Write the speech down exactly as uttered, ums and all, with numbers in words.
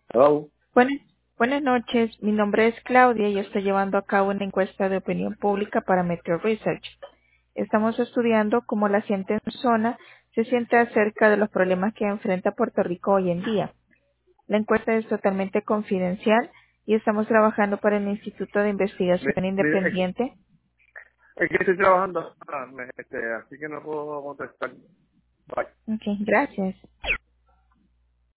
Hello. Buenas, buenas noches, mi nombre es Claudia y estoy llevando a cabo una encuesta de opinión pública para Metro Research. Estamos estudiando cómo la gente en su zona se siente acerca de los problemas que enfrenta Puerto Rico hoy en día. La encuesta es totalmente confidencial y estamos trabajando para el Instituto de Mi- Investigación Mire, es, Independiente. es que estoy trabajando ahora, me- este, así que no puedo contestar. Bye. Ok, gracias.